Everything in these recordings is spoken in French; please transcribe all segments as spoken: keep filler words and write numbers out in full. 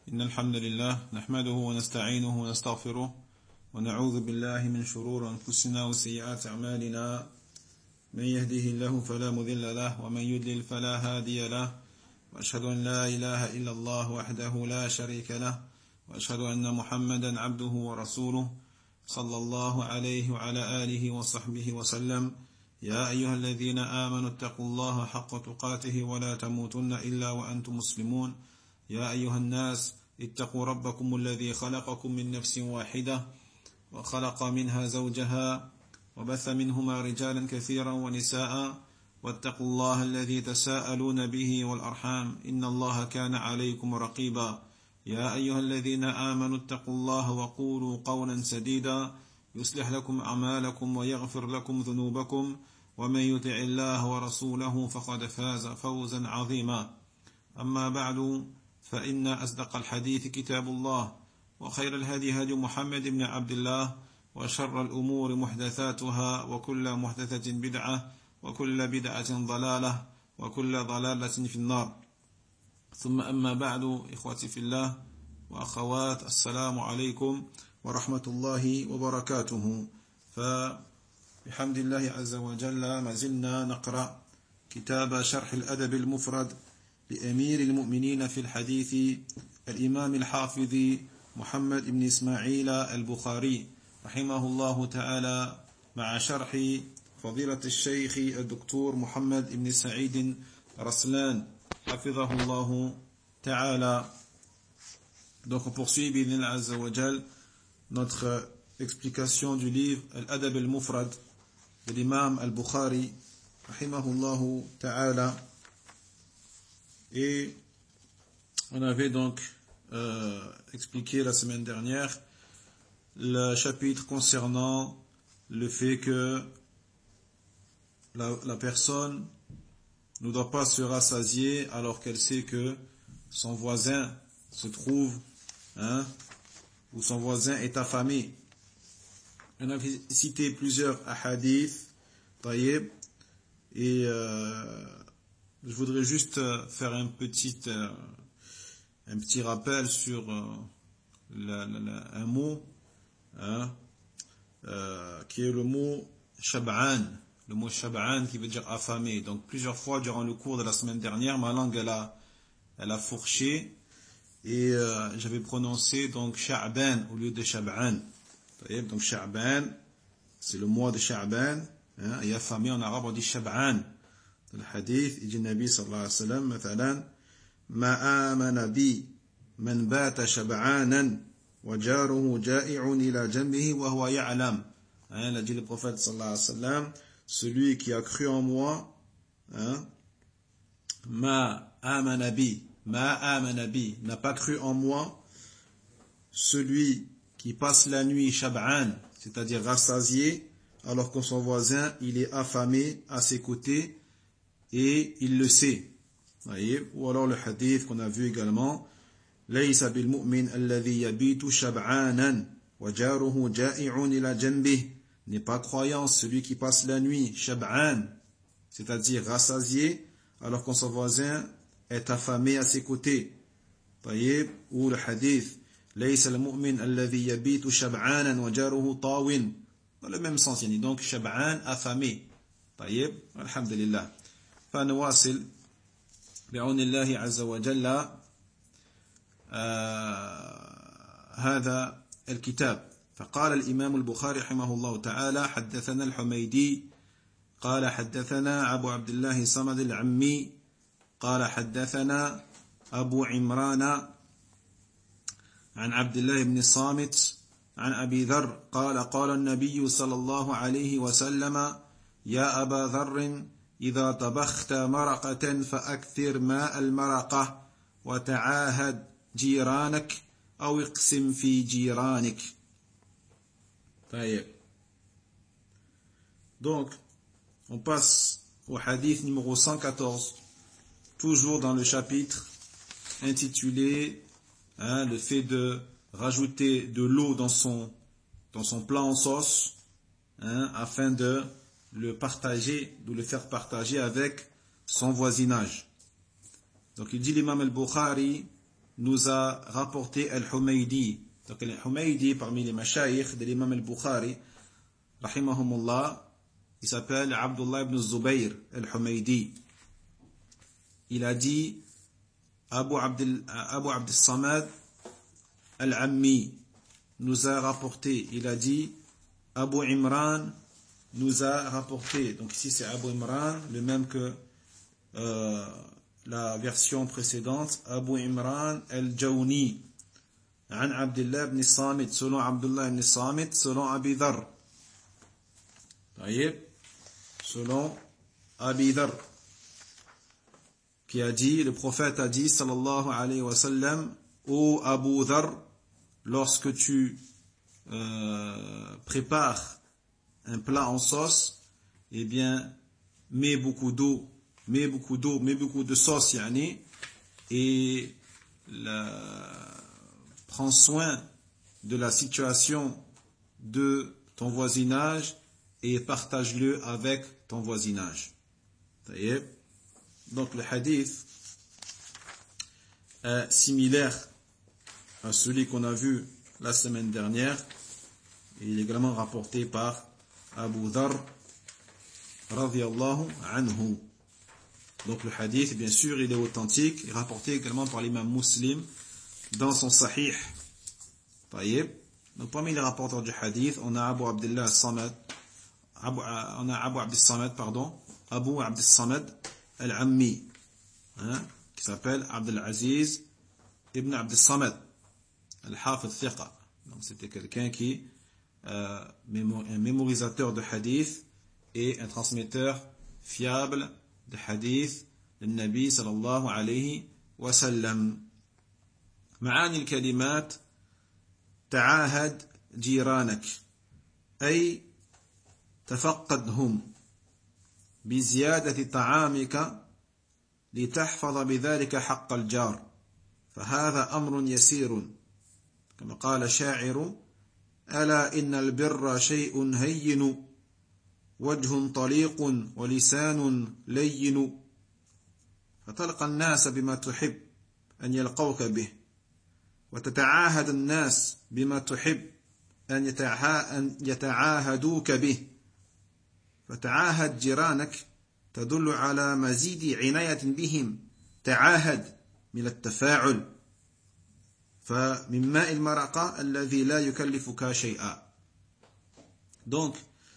إن الحمد لله نحمده ونستعينه ونستغفره ونعوذ بالله من شرور أنفسنا وسيئات أعمالنا من يهده الله فلا مضل له ومن يضلل فلا هادي له وأشهد أن لا إله إلا الله وحده لا شريك له وأشهد أن محمدا عبده ورسوله صلى الله عليه وعلى آله وصحبه وسلم يا أيها الذين آمنوا اتقوا الله حق تقاته ولا تموتن إلا وأنتم مسلمون يا أيها الناس اتقوا ربكم الذي خلقكم من نفس واحدة وخلق منها زوجها وبث منهما رجالا كثيرا ونساء واتقوا الله الذي تساءلون به والأرحام إن الله كان عليكم رقيبا يا أيها الذين آمنوا اتقوا الله وقولوا قولا سديدا يصلح لكم أعمالكم ويغفر لكم ذنوبكم ومن يطع الله ورسوله فقد فاز فوزا عظيما أما بعد فإن أصدق الحديث كتاب الله وخير الهدي هدي محمد بن عبد الله وشر الأمور محدثاتها وكل محدثة بدعة وكل بدعة ضلالة وكل ضلالة في النار ثم أما بعد إخوتي في الله وأخوات السلام عليكم ورحمة الله وبركاته فبحمد الله عز وجل ما زلنا نقرأ كتاب شرح الأدب المفرد لأمير المؤمنين في الحديث الإمام الحافظ محمد بن إسماعيل البخاري رحمه الله تعالى مع شرح فضيلة الشيخ الدكتور محمد بن سعيد رسلان حفظه الله تعالى. Donc on poursuit بإذن عز وجل notre explication du livre Al-Adab al-Mufrad de l'imam al-Bukhari rahimahullahu ta'ala. Et on avait donc euh, expliqué la semaine dernière le chapitre concernant le fait que la, la personne ne doit pas se rassasier alors qu'elle sait que son voisin se trouve, hein, ou son voisin est affamé. On a cité plusieurs hadiths, taïeb, et euh, je voudrais juste faire un petit, euh, un petit rappel sur euh, la, la, la, un mot, hein, euh, qui est le mot shab'an, le mot shab'an qui veut dire affamé. Donc plusieurs fois durant le cours de la semaine dernière, ma langue elle a, elle a fourché et euh, j'avais prononcé donc sha'ban au lieu de shab'an. Donc sha'ban, c'est le mois de sha'ban, hein, et affamé en arabe on dit shab'an. الحديث يجي النبي صلى الله عليه وسلم مثلا ما آمن بي من بات شبعانا وجاره جائع إلى جنبه وهو يعلم. Hein, il a dit le prophète sallallahu alayhi wa sallam, celui qui a cru en moi, hein, ma amana bi, ma amana bi, n'a pas cru en moi, celui qui passe la nuit shab'an, c'est-à-dire rassasié, alors que son voisin il est affamé à ses côtés et il le sait. Voyez? Ou alors le hadith qu'on a vu également, laysa bil mu'min alladhi yabitu shab'anan wa jaruhu ja'i'un ila janbih, n'est pas croyant celui qui passe la nuit shab'an, c'est-à-dire rassasié alors que son voisin est affamé à ses côtés. Voyez? Ou le hadith, laysa al mu'min alladhi yabitu shab'anan wa jaruhu tawin, dans le même sens, yani donc shab'an affamé. Voyez? Alhamdulillah. فنواصل بعون الله عز وجل آه هذا الكتاب. فقال الإمام البخاري رحمه الله تعالى حدثنا الحميدي قال حدثنا أبو عبد الله صمد العمي قال حدثنا أبو عمران عن عبد الله بن الصامت عن أبي ذر قال قال النبي صلى الله عليه وسلم يا أبا ذر إذا طبخت مرقة فأكثر ماء المرقة وتعاهد جيرانك أو اقسم في جيرانك. طيب. Donc, on passe au hadith numéro cent quatorze, toujours dans le chapitre intitulé, hein, le fait de rajouter de l'eau dans son, dans son plat en sauce, hein, afin de le partager, de le faire partager avec son voisinage. Donc il dit l'imam al-Bukhari nous a rapporté Al-Humaydi. Donc Al-Humaydi, parmi les mashayikh de l'imam Al-Bukhari, rahimahumullah, il s'appelle Abdullah ibn Zubayr Al-Humaydi. Il a dit Abu Abd Abu Abd Samad Al-Ammi nous a rapporté. Il a dit Abu Imran nous a rapporté. Donc ici c'est Abu Imran, le même que euh, la version précédente. Abu Imran Al-Jawni عن عبد الله بن الصامت selon Abdullah ibn Samit selon Abi Dharr. Selon Abi Dharr, qui a dit, le prophète a dit, sallallahu alayhi wa sallam, ô Abu Dharr, lorsque tu euh, prépares un plat en sauce, eh bien, mets beaucoup d'eau, mets beaucoup d'eau, mets beaucoup de sauce, yani, et la, prends soin de la situation de ton voisinage et partage-le avec ton voisinage. Donc le hadith est similaire à celui qu'on a vu la semaine dernière. Il est également rapporté par Abu Dharr radiyallahu anhu. Donc le hadith, bien sûr, il est authentique, il est rapporté également par l'imam Muslim dans son Sahih. Taïeb. Donc parmi les rapporteurs du hadith, on a Abu Abdullah Samad, Abu, on a Abu Abd Samad, pardon, Abu Abd Samad Al-Ammi, hein, qui s'appelle Abdul Aziz ibn Abd Samad Al-Hafid Thiqa. Donc c'était quelqu'un qui euh, un mémorisateur de hadith et un transmetteur fiable de hadith de Nabi sallallahu alayhi wa sallam. معاني الكلمات تعاهد جيرانك أي تفقدهم بزيادة طعامك لتحفظ بذلك حق الجار فهذا أمر يسير كما قال شاعر ألا إن البر شيء هين وجه طليق ولسان لين فتلقى الناس بما تحب أن يلقوك به وتتعاهد الناس بما تحب أن يتعاهدوك به فتعاهد جيرانك تدل على مزيد عناية بهم تعاهد من التفاعل فمن ماء المرقة الذي لا يكلفك شيئا. Donc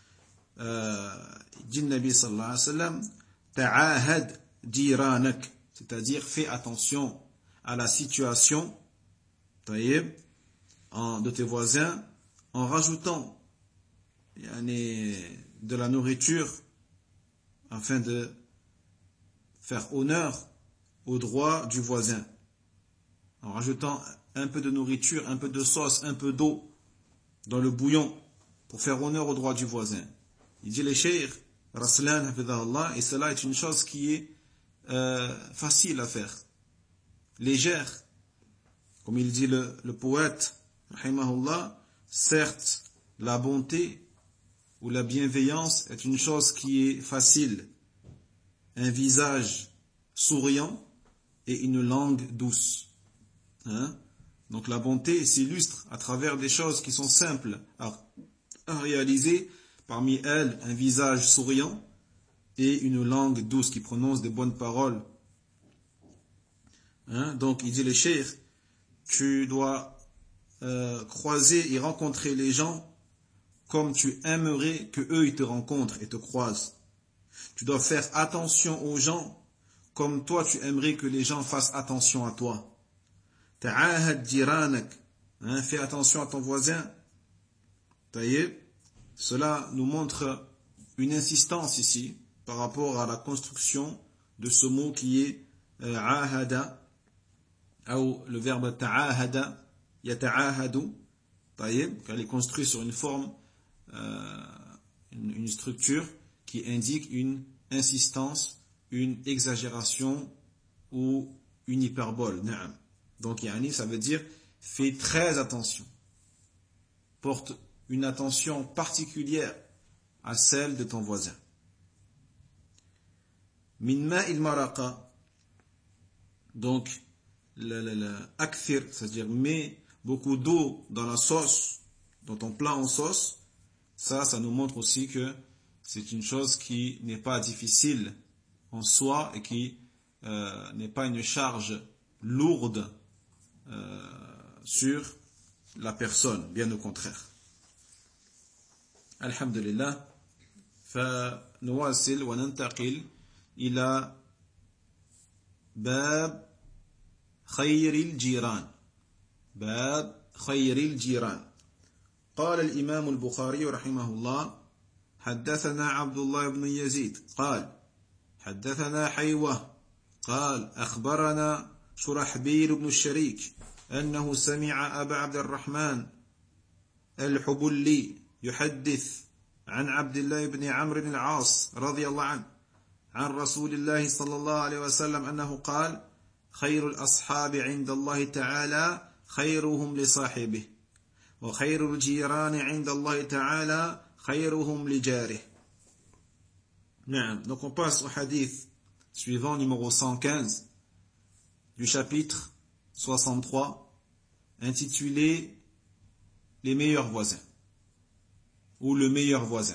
dit le Nabi sallallahu alayhi wa sallam ta'ahad jiranak, c'est-à-dire fais attention à la situation de tes voisins en rajoutant de la nourriture afin de faire honneur aux droits du voisin, en rajoutant un peu de nourriture, un peu de sauce, un peu d'eau dans le bouillon pour faire honneur aux droits du voisin. Il dit les cheikh Raslan hafidhahullah, et cela est une chose qui est euh, facile à faire, légère. Comme il dit le, le poète, rahimahullah, certes, la bonté ou la bienveillance est une chose qui est facile. Un visage souriant et une langue douce. Hein? Donc la bonté s'illustre à travers des choses qui sont simples à, à réaliser. Parmi elles, un visage souriant et une langue douce qui prononce des bonnes paroles. Hein? Donc il dit le cheikh, tu dois euh, croiser et rencontrer les gens comme tu aimerais que eux ils te rencontrent et te croisent. Tu dois faire attention aux gens comme toi tu aimerais que les gens fassent attention à toi. Ta'ahad jiranak, hein, fais attention à ton voisin. Taïeb. Cela nous montre une insistance ici par rapport à la construction de ce mot qui est euh, ahada, ou le verbe ta'ahada, yata'ahadu, taïeb, car il est construit sur une forme, euh, une, une structure qui indique une insistance, une exagération ou une hyperbole. Naam. Donc yani, ça veut dire fais très attention, porte une attention particulière à celle de ton voisin. Min ma'il maraqa, donc le, le, le akthir, c'est-à-dire mets beaucoup d'eau dans la sauce, dans ton plat en sauce, ça, ça nous montre aussi que c'est une chose qui n'est pas difficile en soi et qui euh, n'est pas une charge lourde euh, sur la personne, bien au contraire. Alhamdulillah. فنواصل وننتقل إلى باب خير الجيران. باب خير الجيران. قال الإمام البخاري رحمه الله: حدثنا عبد الله بن يزيد قال: حدثنا حيوة قال: أخبرنا شرحبيل بن الشريك أنه سمع أبا عبد الرحمن الحبلي يحدث عن عبد الله بن عمرو بن العاص رضي الله عنه عن رسول الله صلى الله عليه وسلم أنه قال: خير الأصحاب عند الله تعالى خيرهم لصاحبه وخير الجيران عند الله تعالى خيرهم لجاره. Donc on passe au hadith suivant, numéro cent quinze du chapitre soixante-trois, intitulé Les meilleurs voisins ou le meilleur voisin.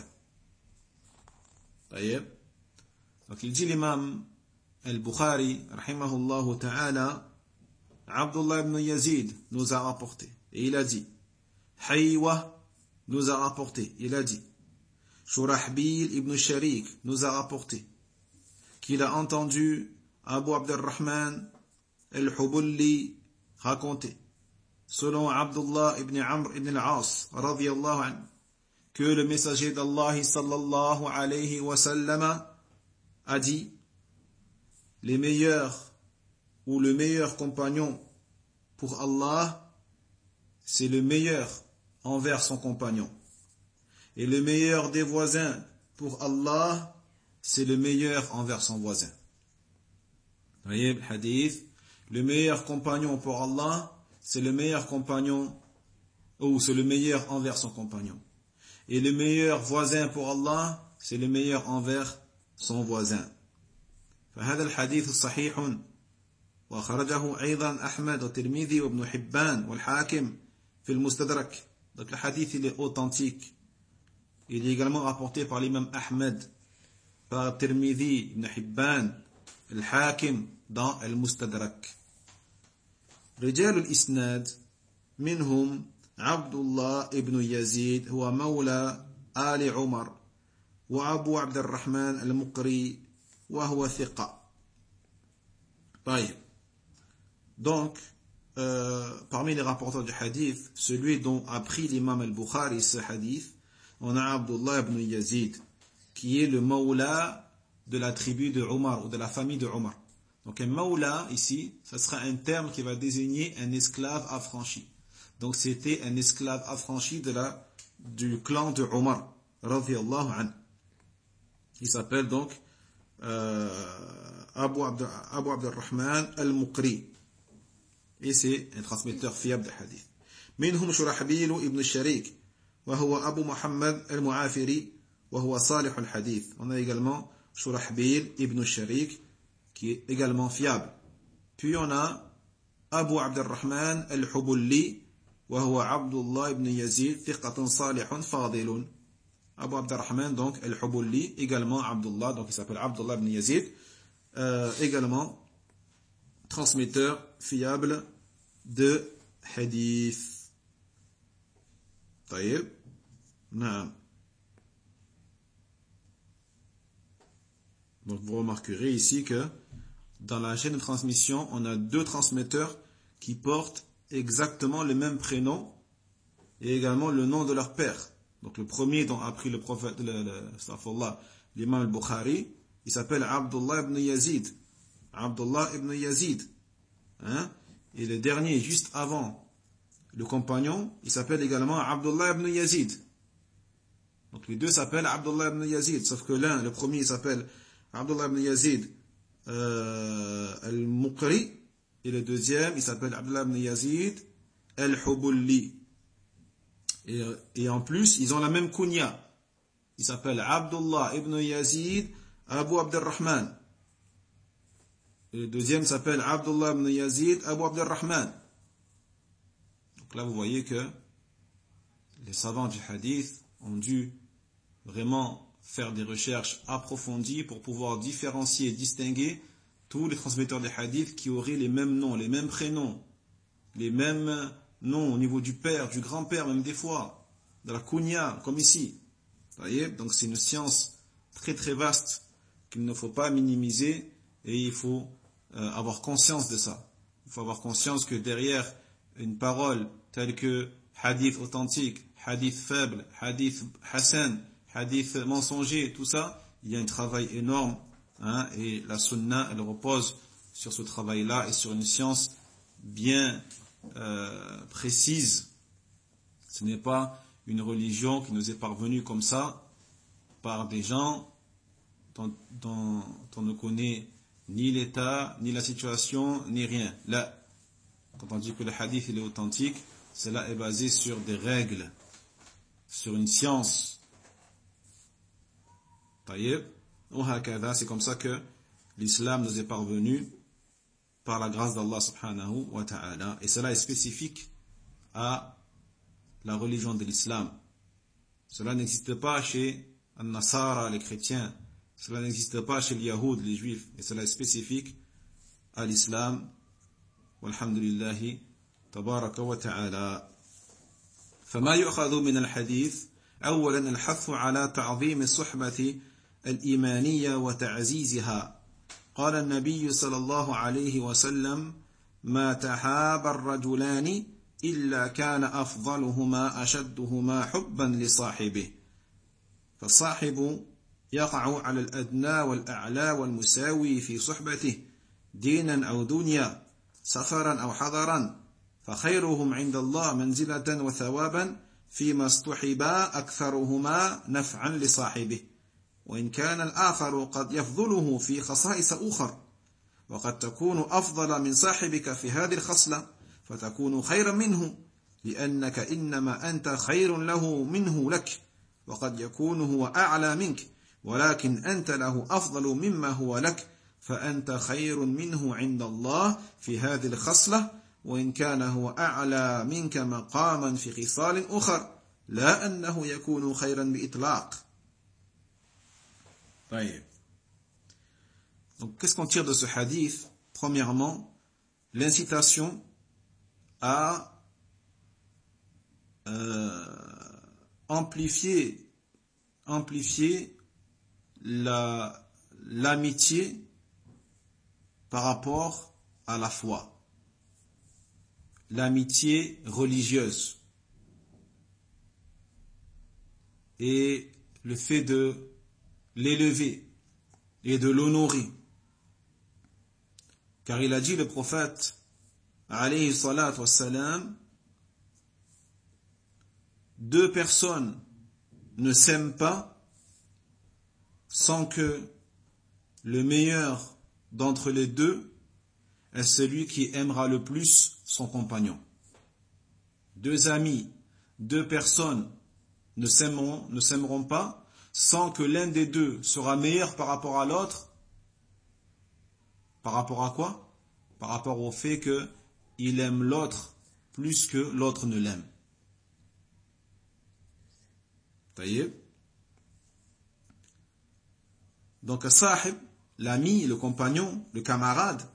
Donc il dit l'imam al-Bukhari rahimahullah ta'ala, Abdullah ibn Yazid nous a rapporté et il a dit, Haywa nous a rapporté, il a dit, Shurahbil ibn Sharik nous a rapporté qu'il a entendu Abu Abdurrahman al-Hubulli raconter, selon Abdullah ibn Amr ibn al-As radiyallahu anhu, que le messager d'Allah sallallahu alayhi wa sallam a dit: les meilleurs ou le meilleur compagnon pour Allah, c'est le meilleur envers son compagnon. Et le meilleur des voisins pour Allah, c'est le meilleur envers son voisin. Vous voyez le hadith, le meilleur compagnon pour Allah, c'est le meilleur compagnon, ou c'est le meilleur envers son compagnon. Et le meilleur voisin pour Allah, c'est le meilleur envers son voisin. فهذا الحديث صحيح وخرجه أيضا أحمد والترمذي وابن حبان والحاكم في المستدرك. Donc le hadith il est authentique. Il est également rapporté par l'imam Ahmed, par Tirmidhi, Ibn Hibban, Al-Hakim dans Al-Mustadrak. رجال الإسناد منهم عبد الله ابن يزيد هو مولى آل عمر وأبو عبد الرحمن المقري وهو ثقة. طيب. Donc, euh, parmi les rapporteurs du hadith, celui dont a pris l'imam al-Bukhari ce hadith, on a Abdullah ibn Yazid, qui est le mawla de la tribu de Omar, ou de la famille de Omar. Donc un mawla, ici, ça sera un terme qui va désigner un esclave affranchi. Donc c'était un esclave affranchi de la, du clan de Omar, radiyallahu anhu. Il s'appelle donc euh, Abu, Abd, Abu Abdurrahman al-Muqri. Et c'est un transmetteur fiable de hadith. منهم شرحبيل ابن الشريك وهو أبو محمد المعافري وهو صالح الحديث. On a également Shurahbil ibn Sharik qui est également fiable. Puis on a Abu Abdurrahman al-Hubulli وهو عبد الله ibn Yazid ثقة صالح فاضل. Abu Abdurrahman donc al-Hubulli, également Abdullah, donc il s'appelle Abdullah ibn Yazid, euh, également transmetteur fiable de hadith. طيب. نعم. Donc vous remarquerez ici que dans la chaîne de transmission, on a deux transmetteurs qui portent exactement le même prénom et également le nom de leur père. Donc le premier dont a pris le prophète, le, le, l'imam al-Bukhari, il s'appelle Abdullah ibn Yazid. Abdullah ibn Yazid. Hein? Et le dernier, juste avant le compagnon, il s'appelle également Abdullah ibn Yazid. Donc les deux s'appellent Abdullah ibn Yazid, sauf que l'un, le premier, il s'appelle Abdullah ibn Yazid euh, al-Muqri, et le deuxième, il s'appelle Abdullah ibn Yazid al-Hubulli. Et, et en plus, ils ont la même kunya. Il s'appelle Abdullah ibn Yazid Abu Abdurrahman. Et le deuxième s'appelle Abdullah ibn Yazid Abu Abdurrahman. Donc là, vous voyez que les savants du hadith ont dû vraiment faire des recherches approfondies pour pouvoir différencier et distinguer tous les transmetteurs des hadiths qui auraient les mêmes noms, les mêmes prénoms, les mêmes noms au niveau du père, du grand-père, même des fois, de la kunya, comme ici. Vous voyez? Donc c'est une science très très vaste qu'il ne faut pas minimiser et il faut euh, avoir conscience de ça. Il faut avoir conscience que derrière une parole telle que hadith authentique, hadith faible, hadith hassan, hadith mensonger, tout ça, il y a un travail énorme, hein, et la sunna, elle repose sur ce travail-là et sur une science bien euh, précise. Ce n'est pas une religion qui nous est parvenue comme ça par des gens dont, dont on ne connaît ni l'état, ni la situation, ni rien. Là, quand on dit que le hadith il est authentique, cela est basé sur des règles, sur une science. C'est comme ça que l'islam nous est parvenu par la grâce d'Allah subhanahu wa ta'ala. Et cela est spécifique à la religion de l'islam. Cela n'existe pas chez An-Nasara, les chrétiens. Cela n'existe pas chez les Yahoud, les juifs. Et cela est spécifique à l'islam. Walhamdulillahi tabaraka wa ta'ala. فما يؤخذ من الحديث أولا الحث على تعظيم الصحبة الإيمانية وتعزيزها. قال النبي صلى الله عليه وسلم ما تحاب الرجلان إلا كان أفضلهما أشدهما حبا لصاحبه. فالصاحب يقع على الأدنى والأعلى والمساوي في صحبته دينا أو دنيا سفرا أو حضرا فخيرهم عند الله منزلة وثوابا فيما استحبا أكثرهما نفعا لصاحبه وإن كان الآخر قد يفضله في خصائص أخر وقد تكون أفضل من صاحبك في هذه الخصلة فتكون خيرا منه لأنك إنما أنت خير له منه لك وقد يكون هو أعلى منك ولكن أنت له أفضل مما هو لك فأنت خير منه عند الله في هذه الخصلة وإن كان هو أعلى منك مقاما في خصال أخر لا أنه يكون خيرا بإطلاق. Donc, qu'est-ce qu'on tire de ce hadith? Premièrement, l'incitation à euh, amplifier, amplifier la, l'amitié par rapport à la foi. L'amitié religieuse. Et le fait de l'élever et de l'honorer. Car il a dit le prophète, alayhi salatu wassalam, deux personnes ne s'aiment pas sans que le meilleur d'entre les deux est celui qui aimera le plus son compagnon. Deux amis, deux personnes ne s'aimeront, ne s'aimeront pas sans que l'un des deux sera meilleur par rapport à l'autre. Par rapport à quoi? Par rapport au fait qu'il aime l'autre plus que l'autre ne l'aime. Taïeb. Donc, sahib, l'ami, le compagnon, le camarade,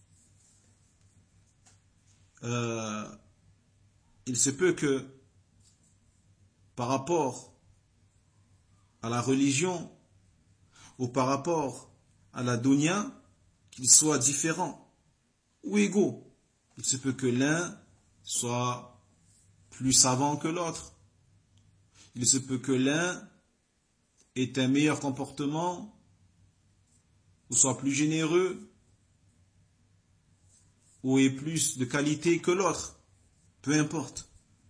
euh, il se peut que par rapport à la religion ou par rapport à la dunya, qu'ils soient différents ou égaux. Il se peut que l'un soit plus savant que l'autre. Il se peut que l'un ait un meilleur comportement ou soit plus généreux ou ait plus de qualité que l'autre. Peu importe.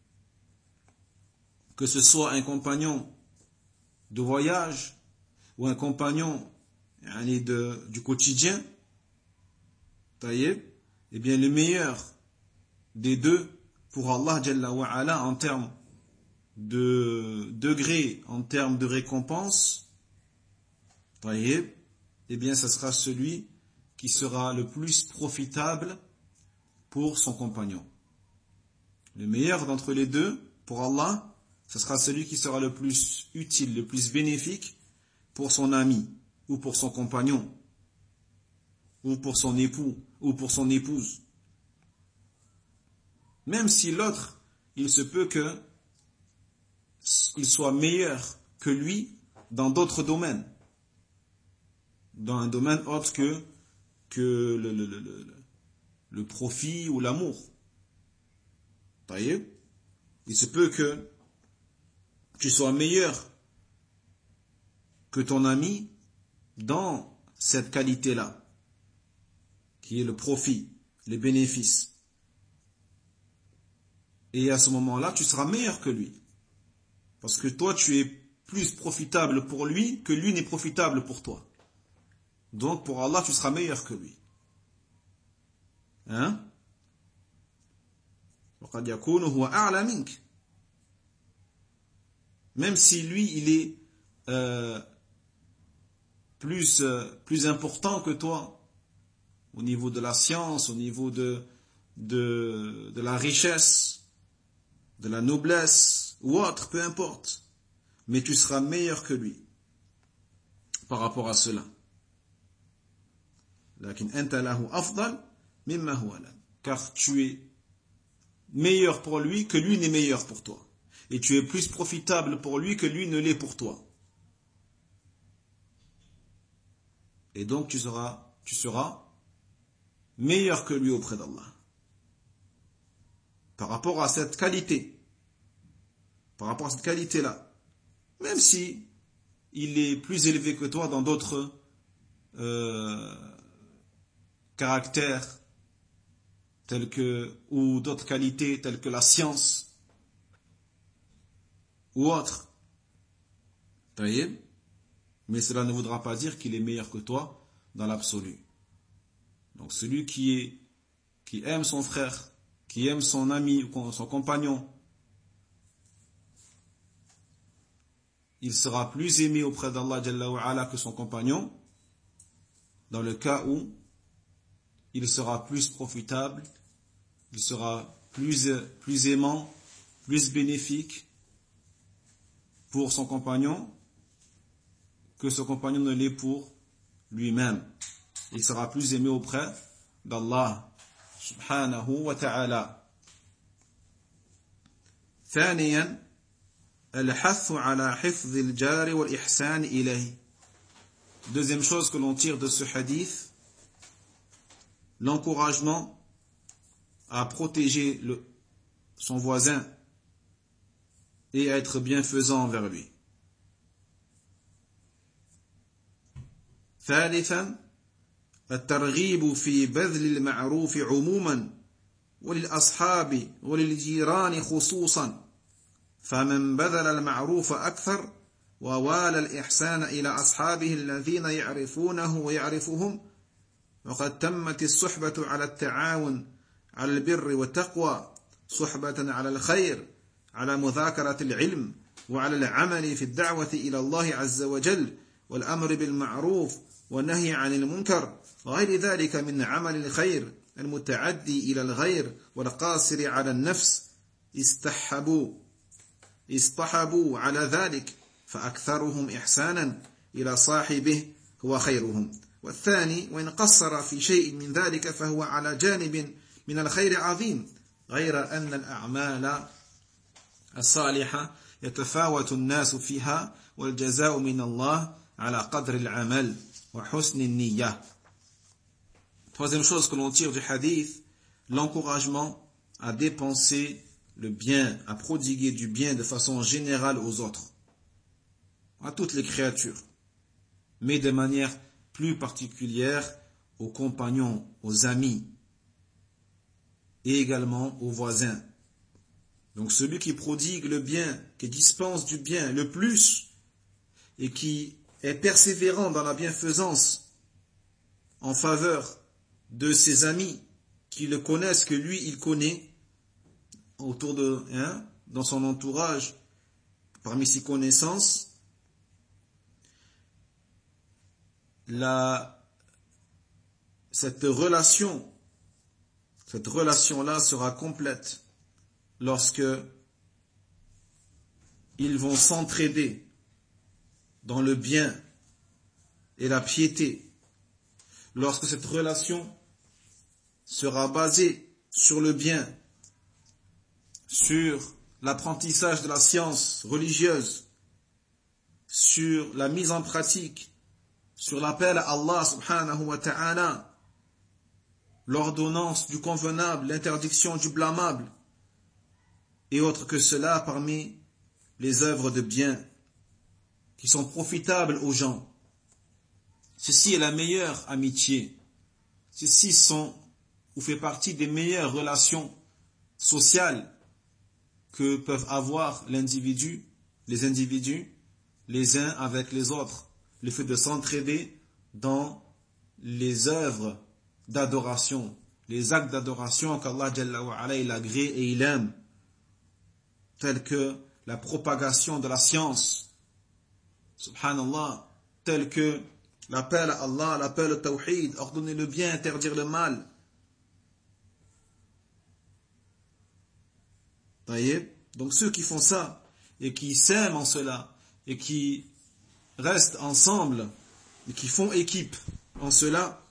Que ce soit un compagnon de voyage ou un compagnon de, du quotidien, taïeb, eh bien le meilleur des deux pour Allah Jalla wa Ala en termes de degré, en termes de récompense, taïeb, eh bien ce sera celui qui sera le plus profitable pour son compagnon. Le meilleur d'entre les deux, pour Allah, ce sera celui qui sera le plus utile, le plus bénéfique pour son ami, ou pour son compagnon, ou pour son époux, ou pour son épouse. Même si l'autre, il se peut que il soit meilleur que lui dans d'autres domaines, dans un domaine autre que, que le, le, le, le, le profit ou l'amour. Voyez, il se peut que tu sois meilleur que ton ami dans cette qualité-là, qui est le profit, les bénéfices. Et à ce moment-là, tu seras meilleur que lui. Parce que toi, tu es plus profitable pour lui que lui n'est profitable pour toi. Donc, pour Allah, tu seras meilleur que lui. Hein? Même si lui, il est euh, plus, euh, plus important que toi, au niveau de la science, au niveau de, de, de la richesse, de la noblesse, ou autre, peu importe. Mais tu seras meilleur que lui, par rapport à cela. Car tu es meilleur pour lui que lui n'est meilleur pour toi. Et tu es plus profitable pour lui que lui ne l'est pour toi. Et donc tu seras, tu seras meilleur que lui auprès d'Allah. Par rapport à cette qualité. Par rapport à cette qualité-là. Même si il est plus élevé que toi dans d'autres euh, caractères tels que, ou d'autres qualités telles que la science ou autre. Vous voyez? Mais cela ne voudra pas dire qu'il est meilleur que toi dans l'absolu. Donc celui qui est, qui aime son frère, qui aime son ami ou son compagnon, il sera plus aimé auprès d'Allah Jalla wa Ala que son compagnon, dans le cas où il sera plus profitable, il sera plus, plus aimant, plus bénéfique pour son compagnon que ce compagnon ne l'est pour lui-même. Il sera plus aimé auprès d'Allah subhanahu wa ta'ala. ثانيا الحث على حفظ الجار والإحسان إليه. Deuxième chose que l'on tire de ce hadith, l'encouragement à protéger le, son voisin et à être bienfaisant envers lui. ثالثا الترغيب في بذل المعروف عموما وللأصحاب وللجيران خصوصا فمن بذل المعروف أكثر ووالى الإحسان إلى أصحابه الذين يعرفونه ويعرفهم وقد تمت الصحبة على التعاون على البر والتقوى صحبة على الخير على مذاكرة العلم وعلى العمل في الدعوة إلى الله عز وجل والأمر بالمعروف والنهي عن المنكر وغير ذلك من عمل الخير المتعدي إلى الغير والقاصر على النفس استحبوا اصطحبوا على ذلك فأكثرهم إحسانا إلى صاحبه هو خيرهم والثاني وإن قصر في شيء من ذلك فهو على جانب من الخير عظيم غير أن الأعمال الصالحة يتفاوت الناس فيها والجزاء من الله على قدر العمل وحسن النية. Troisième chose que l'on tire du hadith, l'encouragement à dépenser le bien, à prodiguer du bien de façon générale aux autres, à toutes les créatures, mais de manière plus particulière aux compagnons, aux amis, et également aux voisins. Donc celui qui prodigue le bien, qui dispense du bien le plus, et qui est persévérant dans la bienfaisance en faveur de ses amis qui le connaissent, que lui il connaît, autour de, hein, dans son entourage, parmi ses connaissances, la, cette relation, cette relation-là sera complète lorsque ils vont s'entraider dans le bien et la piété, lorsque cette relation sera basée sur le bien, sur l'apprentissage de la science religieuse, sur la mise en pratique, sur l'appel à Allah subhanahu wa ta'ala, l'ordonnance du convenable, l'interdiction du blâmable, et autres que cela parmi les œuvres de bien qui sont profitables aux gens. Ceci est la meilleure amitié. Ceci sont ou fait partie des meilleures relations sociales que peuvent avoir l'individu, les individus, les uns avec les autres. Le fait de s'entraider dans les œuvres d'adoration, les actes d'adoration qu'Allah Jalla wa Ala il agrée et il aime, tels que la propagation de la science, subhanallah, tels que l'appel à Allah, l'appel au tawhid, ordonner le bien, interdire le mal. Donc ceux qui font ça et qui s'aiment en cela et qui restent ensemble et qui font équipe en cela,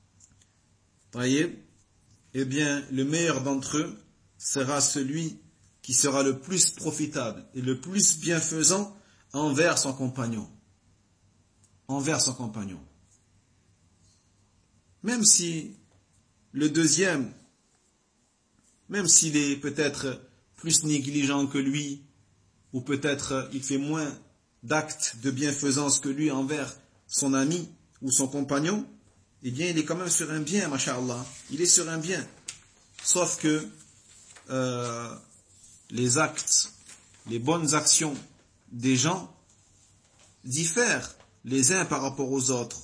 eh bien le meilleur d'entre eux sera celui qui sera le plus profitable et le plus bienfaisant envers son compagnon. Envers son compagnon. Même si le deuxième, même s'il est peut-être plus négligent que lui, ou peut-être il fait moins d'actes de bienfaisance que lui envers son ami ou son compagnon, eh bien il est quand même sur un bien, masha'Allah. Il est sur un bien. Sauf que euh, les actes, les bonnes actions des gens diffèrent les uns par rapport aux autres.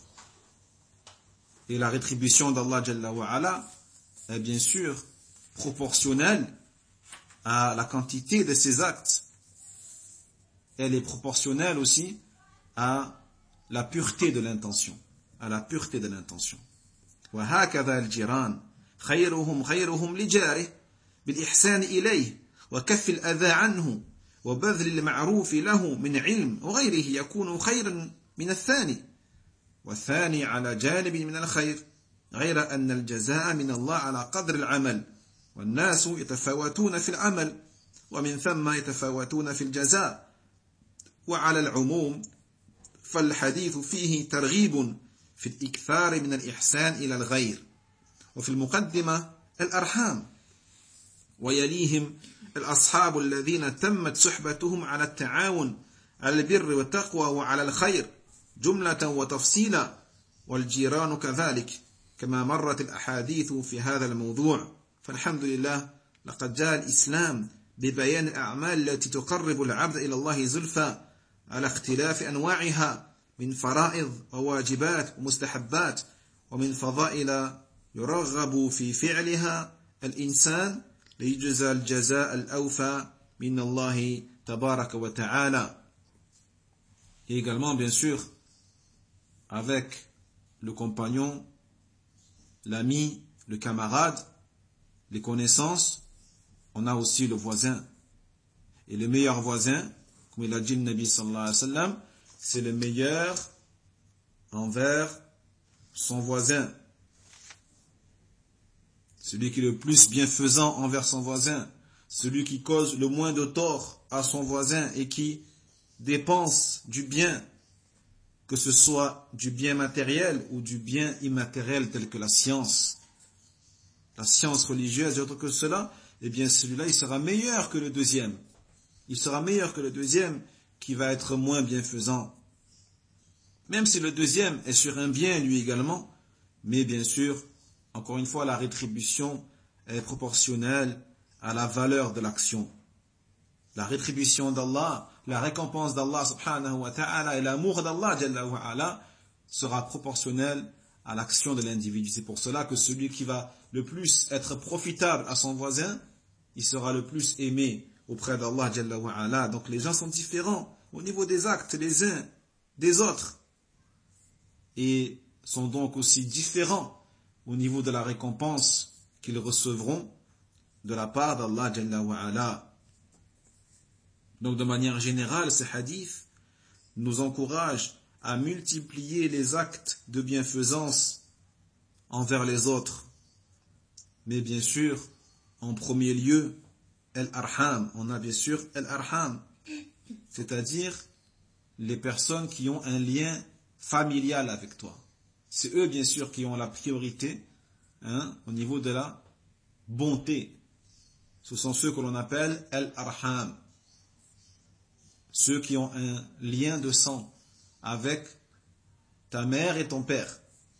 Et la rétribution d'Allah Jalla wa Ala est bien sûr proportionnelle à la quantité de ces actes. Elle est proportionnelle aussi à la pureté de l'intention. À la pureté de l'intention. وهكذا الجيران خيرهم خيرهم لجاره بالإحسان إليه وكف الأذى عنه وبذل المعروف له من علم وغيره يكون خيرا من الثاني والثاني على جانب من الخير غير أن الجزاء من الله على قدر العمل والناس يتفاوتون في العمل ومن ثم يتفاوتون في الجزاء وعلى العموم فالحديث فيه ترغيب في الإكثار من الإحسان إلى الغير وفي المقدمة الأرحام ويليهم الأصحاب الذين تمت صحبتهم على التعاون على البر والتقوى وعلى الخير جملة وتفصيلا والجيران كذلك كما مرت الأحاديث في هذا الموضوع فالحمد لله لقد جاء الإسلام ببيان الأعمال التي تقرب العبد إلى الله زلفى على اختلاف أنواعها من فرائض وواجبات ومستحبات ومن فضائل يرغب في فعلها الإنسان ليجزى الجزاء الأوفى من الله تبارك وتعالى. Et également, bien sûr, avec le compagnon, l'ami, le camarade, les connaissances, on a aussi le voisin. Et le meilleur voisin, comme il a dit le Nabi sallallahu alayhi wa sallam, c'est le meilleur envers son voisin. Celui qui est le plus bienfaisant envers son voisin. Celui qui cause le moins de tort à son voisin et qui dépense du bien, que ce soit du bien matériel ou du bien immatériel tel que la science, la science religieuse et autre que cela, eh bien celui-là il sera meilleur que le deuxième. Il sera meilleur que le deuxième qui va être moins bienfaisant. Même si le deuxième est sur un bien lui également, mais bien sûr, encore une fois, la rétribution est proportionnelle à la valeur de l'action. La rétribution d'Allah, la récompense d'Allah subhanahu wa ta'ala et l'amour d'Allah jalla wa ala sera proportionnel à l'action de l'individu. C'est pour cela que celui qui va le plus être profitable à son voisin, il sera le plus aimé auprès d'Allah jalla wa ala. Donc les gens sont différents au niveau des actes les uns des autres et sont donc aussi différents au niveau de la récompense qu'ils recevront de la part d'Allah Jalla wa Ala. Donc de manière générale, ces hadiths nous encouragent à multiplier les actes de bienfaisance envers les autres. Mais bien sûr, en premier lieu, el-arham, on a bien sûr el-arham, c'est-à-dire les personnes qui ont un lien familial avec toi. C'est eux, bien sûr, qui ont la priorité hein, au niveau de la bonté. Ce sont ceux que l'on appelle el-arham, ceux qui ont un lien de sang avec ta mère et ton père.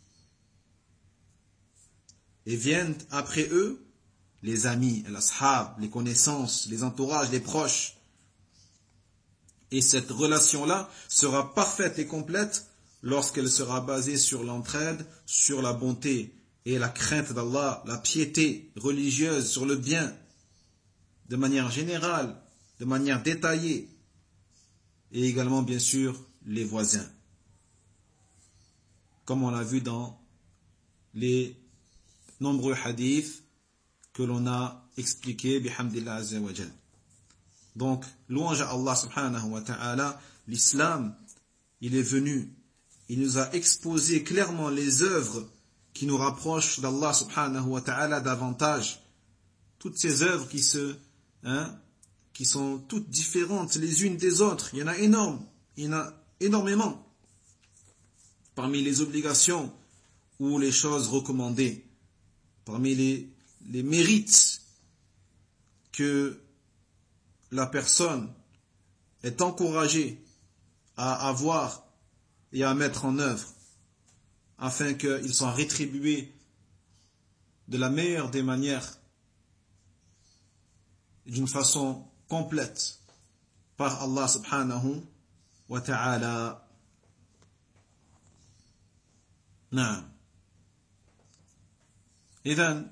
Et viennent après eux les amis, les ashab, les connaissances, les entourages, les proches. Et cette relation-là sera parfaite et complète lorsqu'elle sera basée sur l'entraide, sur la bonté et la crainte d'Allah, la piété religieuse, sur le bien, de manière générale, de manière détaillée, et également bien sûr les voisins. Comme on l'a vu dans les nombreux hadiths que l'on a expliqués, bihamdillah azza wa jal. Donc, louange à Allah subhanahu wa ta'ala, l'islam, il est venu, il nous a exposé clairement les œuvres qui nous rapprochent d'Allah subhanahu wa ta'ala davantage. Toutes ces œuvres qui se, hein, qui sont toutes différentes les unes des autres, il y en a énorme, il y en a énormément. Parmi les obligations ou les choses recommandées, parmi les, les mérites que la personne est encouragée à avoir et à mettre en œuvre afin qu'ils soient rétribués de la meilleure des manières, d'une façon complète par Allah subhanahu wa ta'ala. نعم. إذن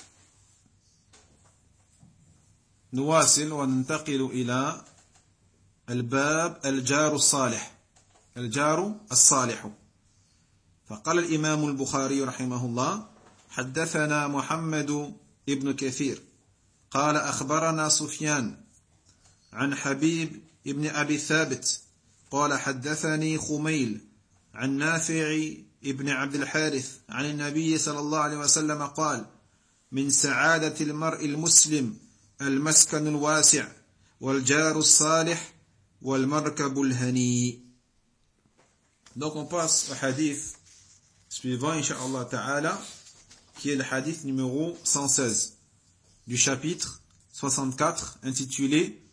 نواصل وننتقل إلى الباب الجار الصالح الجار الصالح. فقال الإمام البخاري رحمه الله: حدثنا محمد ابن كثير قال أخبرنا سفيان عن حبيب ابن أبي ثابت قال حدثني خميل عن نافع ابن عبد الحارث عن النبي صلى الله عليه وسلم قال: من سعادة المرء المسلم المسكن الواسع والجار الصالح والمركب الهني. Donc on passe au hadith suivant, Inch'Allah Ta'ala, qui est le hadith numéro cent seize du chapitre soixante-quatre, intitulé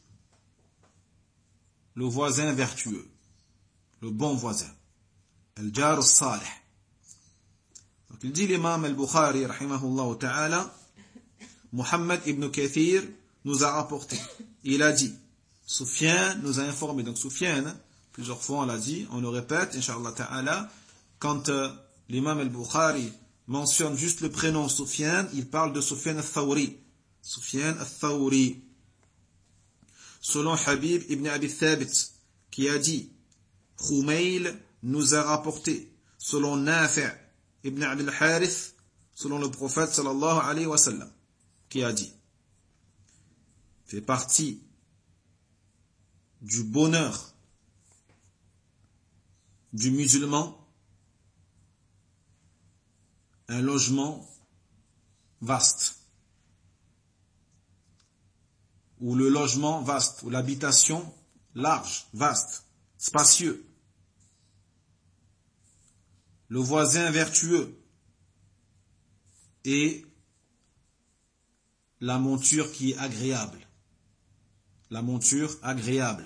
Le voisin vertueux, le bon voisin, Al-Jar al-Salih. Donc il dit l'imam al-Bukhari, rahimahullah ta'ala, Muhammad ibn Kathir nous a rapporté. Il a dit, Soufiane nous a informé. Donc Soufiane, plusieurs fois on l'a dit, on le répète, Inch'Allah Ta'ala, quand euh, l'imam al-Bukhari mentionne juste le prénom Soufiane, il parle de Soufiane al-Thawri. Soufiane al-Thawri. Selon Habib ibn Abi Thabit, qui a dit, Khumayl nous a rapporté. Selon Nafi' ibn Abd al-Harith, selon le prophète sallallahu alayhi wa sallam, qui a dit, fait partie du bonheur du musulman un logement vaste, ou le logement vaste, ou l'habitation large, vaste, spacieux, le voisin vertueux et la monture qui est agréable. La monture agréable.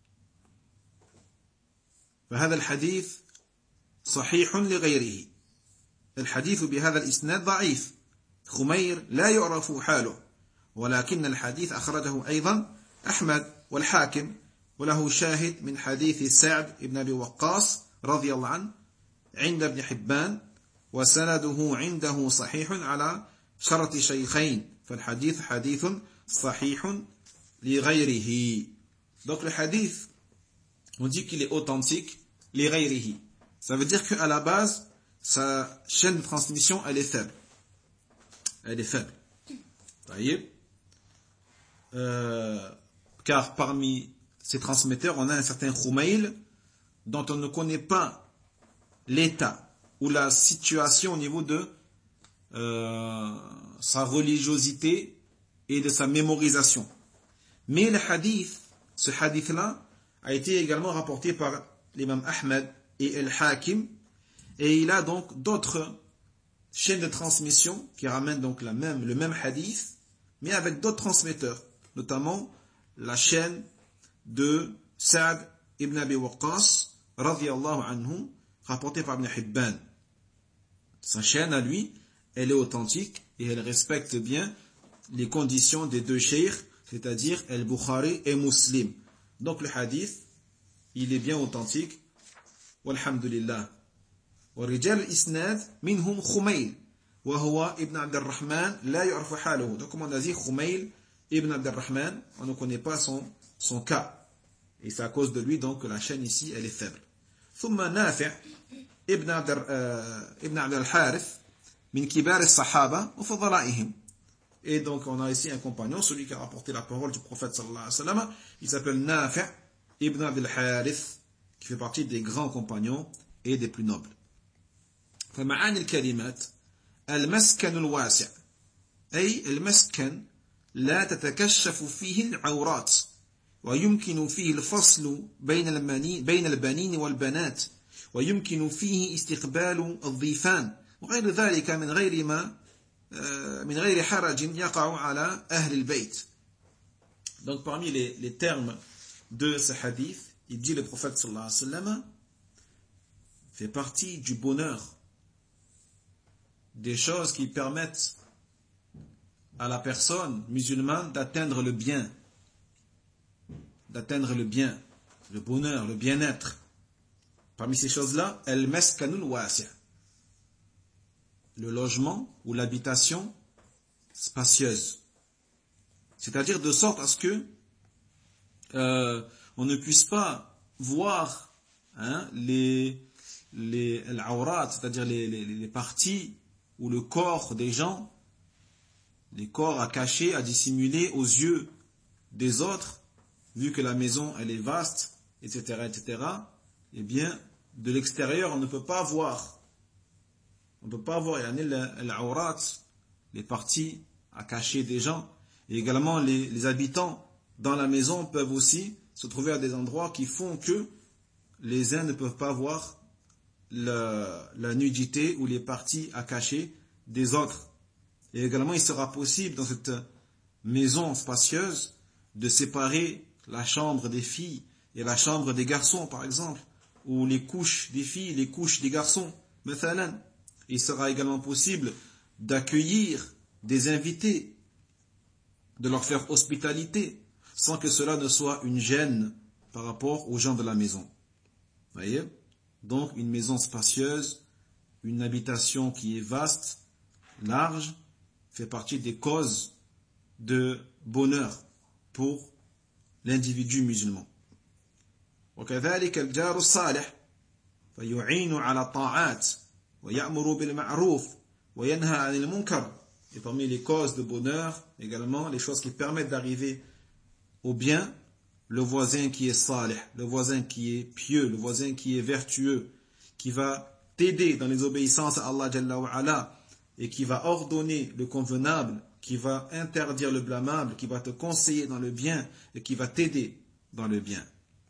فهذا الحديث صحيح لغيره. الحديث بهذا الإسناد ضعيف. خمير لا يعرف حاله، ولكن الحديث أخرجه أيضا أحمد والحاكم، وله شاهد من حديث سعد بن أبي وقاص رضي الله عنه عند ابن حبان، وسنده عنده صحيح على شرط شيخين، فالحديث حديث صحيح لغيره. Donc le hadith, on dit qu'il est authentique لغيره. Ça veut dire qu'à la base, sa chaîne de transmission, elle est faible. elle est faible. Vous voyez, euh, car parmi ces transmetteurs, on a un certain Khumayl dont on ne connaît pas l'état ou la situation au niveau de euh, sa religiosité et de sa mémorisation. Mais le hadith, ce hadith-là, a été également rapporté par l'imam Ahmed et Al-Hakim, et il a donc d'autres chaînes de transmission qui ramènent donc la même, le même hadith, mais avec d'autres transmetteurs, notamment la chaîne de Sa'd ibn Abi Waqqas, radiyallahu anhu, rapportée par Ibn Hibban. Sa chaîne à lui, elle est authentique et elle respecte bien les conditions des deux sheikhs, c'est-à-dire Al-Bukhari et Muslim. Donc le hadith, il est bien authentique. Walhamdulillah. ورجال الإسناد منهم خميل وهو ابن عبد الرحمن لا يعرف حاله. Donc comme on a dit, Khumayl ibn Abd al-Rahman, on ne connaît pas son, son cas. Et c'est à cause de lui donc que la chaîne ici, elle est faible. ثم نافع ابن عبد ابن عبد الحارث من كبار الصحابة وفضلائهم. Et donc on a ici un compagnon, celui qui a rapporté la parole du prophète sallallahu alayhi wa sallam, il s'appelle Nafi' ibn Abd al-Harith, qui fait partie des grands compagnons et des plus nobles. فمعاني الكلمات المسكن الواسع أي المسكن لا تتكشف فيه العورات ويمكن فيه الفصل بين المني بين البنين والبنات ويمكن فيه استقبال الضيفان وغير ذلك من غير ما من غير حرج يقع على أهل البيت. Donc parmi les, les termes de ce hadith, il dit le prophète sallallahu alayhi wa sallam fait partie du bonheur, des choses qui permettent à la personne musulmane d'atteindre le bien, d'atteindre le bien, le bonheur, le bien-être. Parmi ces choses-là, al-maskanul wasi', le logement ou l'habitation spacieuse. C'est-à-dire de sorte à ce que euh, on ne puisse pas voir hein, les les al-awrat, c'est-à-dire les, les, les parties ou le corps des gens, les corps à cacher, à dissimuler aux yeux des autres, vu que la maison elle est vaste, et cetera, et cetera. Eh bien, de l'extérieur, on ne peut pas voir. On ne peut pas voir al-awrat, les parties à cacher des gens. Et également, les, les habitants dans la maison peuvent aussi se trouver à des endroits qui font que les uns ne peuvent pas voir la, la nudité ou les parties à cacher des autres. Et également, il sera possible dans cette maison spacieuse de séparer la chambre des filles et la chambre des garçons, par exemple, ou les couches des filles, les couches des garçons. Mathalan. Il sera également possible d'accueillir des invités, de leur faire hospitalité, sans que cela ne soit une gêne par rapport aux gens de la maison. Voyez? Donc, une maison spacieuse, une habitation qui est vaste, large, fait partie des causes de bonheur pour l'individu musulman. وكذلك الجار الصالح فيعين على الطاعات ويأمر بالمعروف وينهى عن المنكر. Et parmi les causes de bonheur, également, les choses qui permettent d'arriver au bien, le voisin qui est salih, le voisin qui est pieux, le voisin qui est vertueux, qui va t'aider dans les obéissances à Allah Jalla wa Ala, et qui va ordonner le convenable, qui va interdire le blâmable, qui va te conseiller dans le bien, et qui va t'aider dans le bien.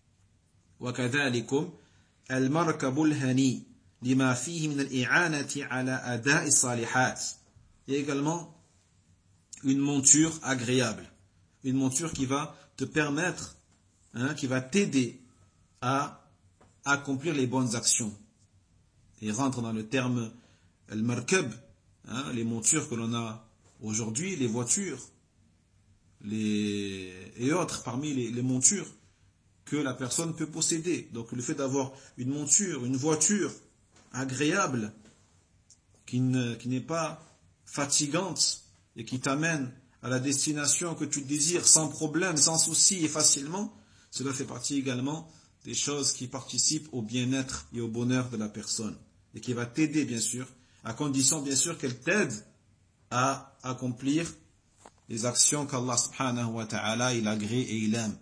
وكذلكم المركب الهني لما فيه من الإعانة على أداء الصالحات. Il y a également une monture agréable, une monture qui va te permettre, hein, qui va t'aider à accomplir les bonnes actions. Et rentre dans le terme al-markab, hein, les montures que l'on a aujourd'hui, les voitures, les et autres parmi les, les montures que la personne peut posséder. Donc le fait d'avoir une monture, une voiture agréable, qui ne, qui n'est pas fatigante et qui t'amène à la destination que tu désires sans problème, sans souci et facilement, cela fait partie également des choses qui participent au bien-être et au bonheur de la personne et qui va t'aider bien sûr, à condition bien sûr qu'elle t'aide à accomplir les actions qu'Allah subhanahu wa ta'ala il agrée et il aime.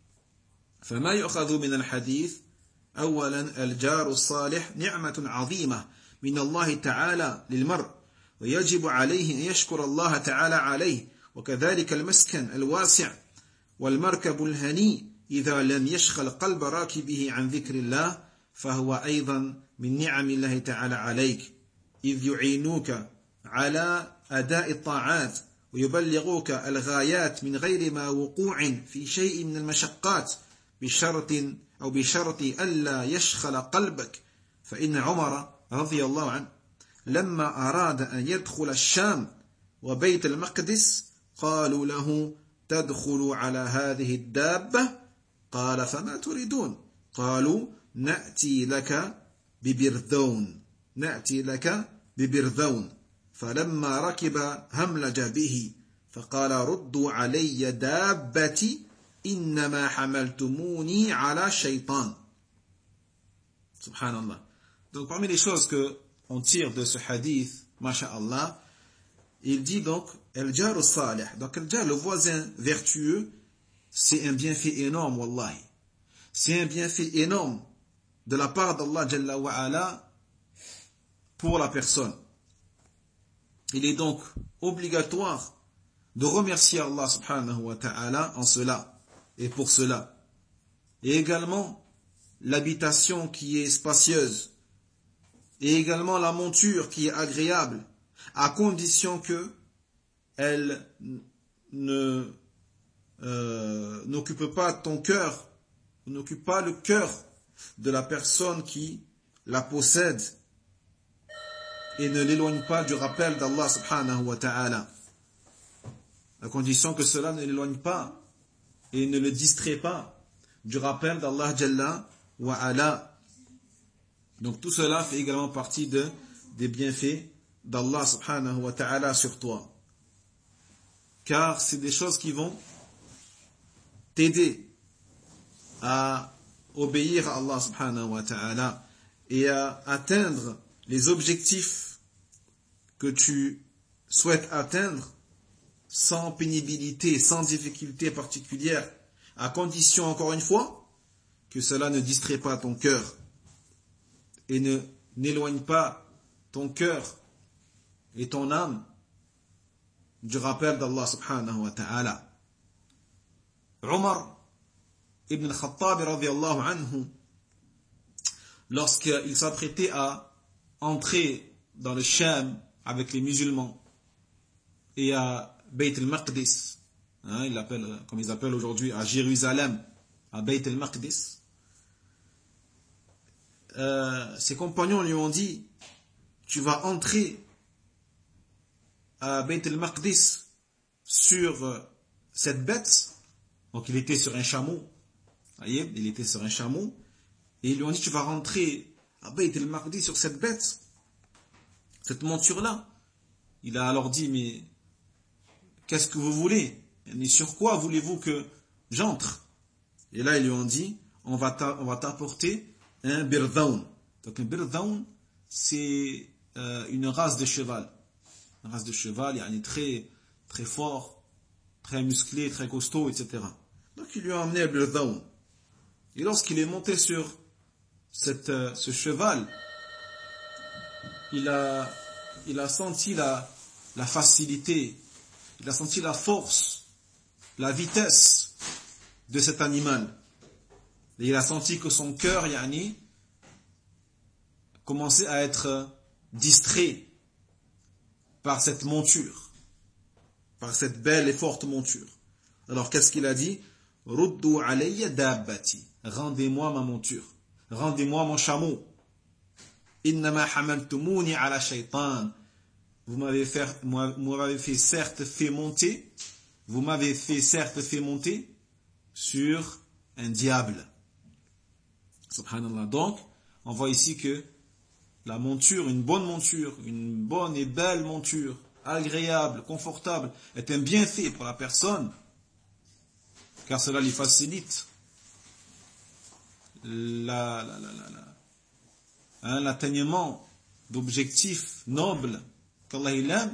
فما يؤخذ من الحديث أولا الجار الصالح نعمة عظيمة من الله تعالى للمرء ويجب عليه أن يشكر الله تعالى عليه وكذلك المسكن الواسع والمركب الهني إذا لم يشغل قلب راكبه عن ذكر الله فهو أيضا من نعم الله تعالى عليك إذ يعينوك على أداء الطاعات ويبلغوك الغايات من غير ما وقوع في شيء من المشقات بشرط أو بشرط ألا يشغل قلبك فإن عمر رضي الله عنه لما أراد أن يدخل الشام وبيت المقدس قالوا له تدخل على هذه الدابة قال فما تريدون قالوا نأتي لك ببرذون نأتي لك ببرذون فلما ركب هملج به فقال ردوا علي دابتي إنما حملتموني على شيطان. Subhanallah. Donc parmi les choses que on tire de ce hadith, masha'Allah, il dit donc el-jar al-salih. Donc el-jar, le voisin vertueux, c'est un bienfait énorme, wallahi. C'est un bienfait énorme de la part d'Allah Jalla wa Ala pour la personne. Il est donc obligatoire de remercier Allah subhanahu wa ta'ala en cela et pour cela. Et également l'habitation qui est spacieuse et également la monture qui est agréable à condition que elle ne euh, n'occupe pas ton cœur, n'occupe pas le cœur de la personne qui la possède et ne l'éloigne pas du rappel d'Allah subhanahu wa ta'ala. À condition que cela ne l'éloigne pas et ne le distrait pas du rappel d'Allah Jalla wa Ala. Donc tout cela fait également partie de, des bienfaits d'Allah subhanahu wa ta'ala sur toi. Car c'est des choses qui vont t'aider à obéir à Allah subhanahu wa ta'ala et à atteindre les objectifs que tu souhaites atteindre sans pénibilité, sans difficulté particulière, à condition, encore une fois, que cela ne distrait pas ton cœur et ne n'éloigne pas ton cœur et ton âme du rappel d'Allah subhanahu wa ta'ala. Omar ibn al-Khattab radiyallahu anhu, lorsqu'il s'apprêtait à entrer dans le Sham avec les musulmans et à Bayt al-Maqdis, hein, il appelle, comme ils appellent aujourd'hui à Jérusalem, à Bayt al-Maqdis, euh, ses compagnons lui ont dit, tu vas entrer à Bayt al-Maqdis sur euh, cette bête. Donc il était sur un chameau, voyez, il était sur un chameau, et ils lui ont dit, tu vas rentrer à Bayt al-Maqdis sur cette bête, cette monture-là. Il a alors dit, mais qu'est-ce que vous voulez? Et sur quoi voulez-vous que j'entre? Et là, ils lui ont dit, on va t'apporter un birdaun. Donc un birdaun, c'est euh, une race de cheval. Une race de cheval, il est très, très fort, très musclé, très costaud, et cetera. Donc il lui a emmené un birdaun. Et lorsqu'il est monté sur cette, euh, ce cheval, il a, il a senti la, la facilité, il a senti la force, la vitesse de cet animal. Et il a senti que son cœur, yani, commençait à être distrait par cette monture, par cette belle et forte monture. Alors qu'est-ce qu'il a dit? Ruddu alayya dabbati. Rendez-moi ma monture. Rendez-moi mon chameau. Innama hamaltumuni ala shaytan. Vous m'avez fait, moi, vous m'avez fait certes fait monter, vous m'avez fait certes fait monter sur un diable. Subhanallah. Donc, on voit ici que la monture, une bonne monture, une bonne et belle monture, agréable, confortable, est un bienfait pour la personne, car cela lui facilite la, la, la, la, la, hein, l'atteignement d'objectifs nobles qu'Allah il aime,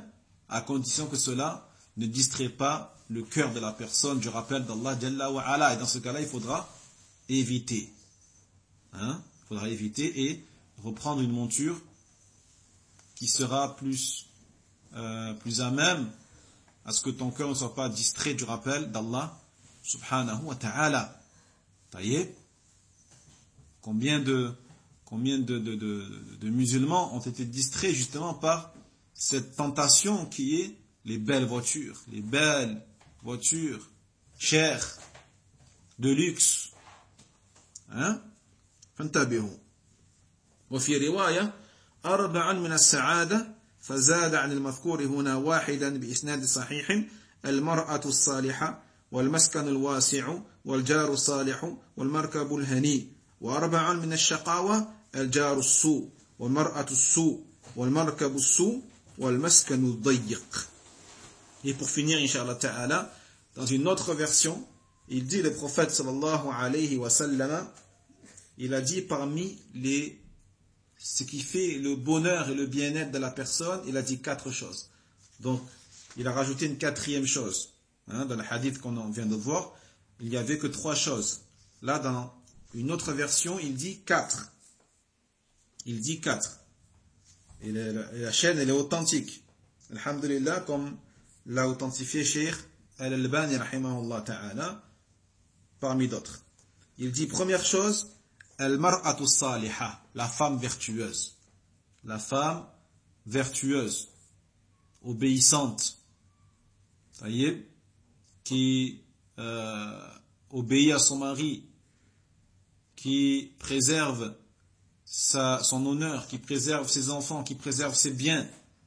à condition que cela ne distrait pas le cœur de la personne du rappel d'Allah Jalla wa Ala. Et dans ce cas-là, il faudra éviter. Hein? Il faudra éviter et reprendre une monture qui sera plus, euh, plus à même à ce que ton cœur ne soit pas distrait du rappel d'Allah subhanahu wa ta'ala. Taïeb. Combien de, combien de, de, de, de musulmans ont été distraits justement par cette tentation qui est les belles voitures, les belles voitures chères, de luxe. Hein? فانتبهوا. وفي رواية أربع من السعادة فزاد عن المذكور هنا واحدا بإسناد صحيح المرأة الصالحة والمسكن الواسع والجار الصالح والمركب الهني وأربع من الشقاوة الجار السوء والمرأة السوء والمركب السوء والمسكن الضيق. Et pour finir, Inch'Allah Ta'ala, dans une autre version, il dit, le prophète sallallahu alayhi wa sallam, il a dit parmi les, ce qui fait le bonheur et le bien-être de la personne, il a dit quatre choses. Donc, il a rajouté une quatrième chose. Hein, dans le hadith qu'on vient de voir, il n'y avait que trois choses. Là, dans une autre version, il dit quatre. Il dit quatre. Et la, et la chaîne, elle est authentique. Alhamdulillah, comme l'a authentifié Cheikh Al-Albani rahimahullah ta'ala, parmi d'autres. Il dit, première chose, Al-mar'atu salihah, la femme vertueuse. La femme vertueuse, obéissante, taïeb, qui euh, obéit à son mari, qui préserve sa, son honneur, qui préserve ses enfants, qui préserve ses biens.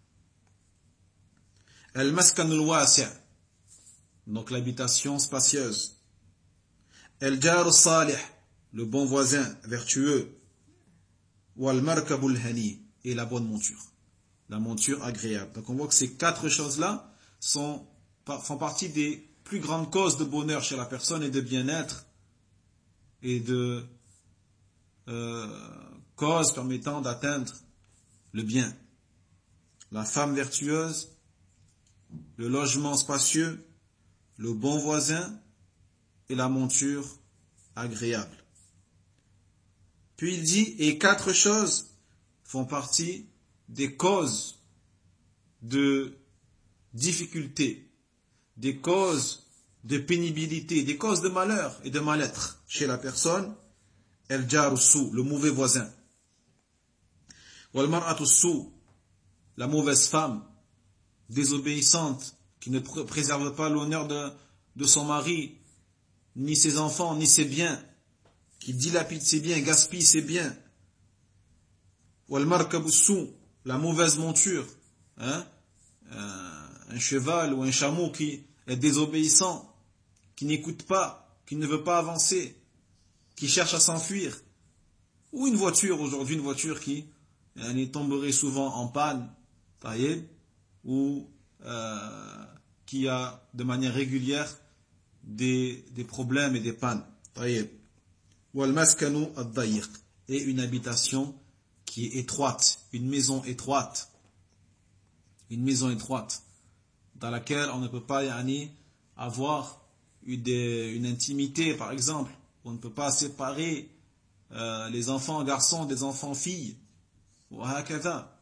Al-maskanul wasi', donc l'habitation spacieuse. Al-jar salih, le bon voisin vertueux. Wal-markabul hani, et la bonne monture, la monture agréable. Donc on voit que ces quatre choses-là sont, font partie des plus grandes causes de bonheur chez la personne et de bien-être et de euh, causes permettant d'atteindre le bien. La femme vertueuse, le logement spacieux, le bon voisin et la monture agréable. Puis il dit, et quatre choses font partie des causes de difficulté, des causes de pénibilité, des causes de malheur et de mal-être chez la personne. El jar sou, le mauvais voisin. Wal mar'atu sou, la mauvaise femme, désobéissante, qui ne pr- préserve pas l'honneur de, de son mari, ni ses enfants, ni ses biens, qui dilapide ses biens, gaspille ses biens. Wal markabu sou, la mauvaise monture, hein, un, un cheval ou un chameau qui est désobéissant, qui n'écoute pas, qui ne veut pas avancer, qui cherche à s'enfuir. Ou une voiture, aujourd'hui une voiture qui elle tomberait souvent en panne, taillée, ou euh, qui a de manière régulière des, des problèmes et des pannes. Taillée. Wal maskanu ad-dayiq, et une habitation qui est étroite, une maison étroite, une maison étroite, dans laquelle on ne peut pas yani, avoir une, une intimité, par exemple. On ne peut pas séparer euh, les enfants garçons des enfants filles. Ou hakada.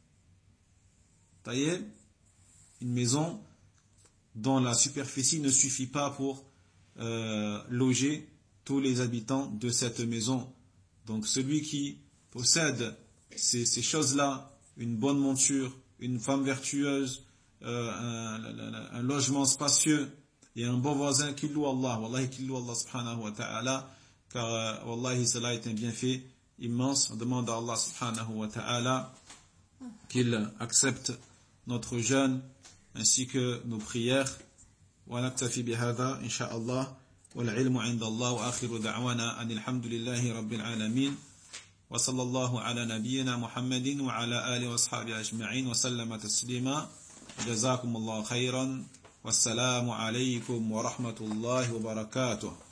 Taïeb, une maison dont la superficie ne suffit pas pour euh, loger tous les habitants de cette maison. Donc celui qui possède ces, ces choses-là, une bonne monture, une femme vertueuse, euh, un, un, un logement spacieux et un bon voisin qui loue Allah, wallahi qui loue Allah subhanahu wa ta'ala, car euh, wallahi cela est un bienfait immense. On demande à Allah subhanahu wa ta'ala qu'il accepte notre jeûne ainsi que nos prières. Wa naktafi bihadha insha'Allah. والعلم عند الله وآخر دعوانا أن الحمد لله رب العالمين وصلى الله على نبينا محمد وعلى آله وأصحابه أجمعين وسلم تسليما جزاكم الله خيرا والسلام عليكم ورحمة الله وبركاته.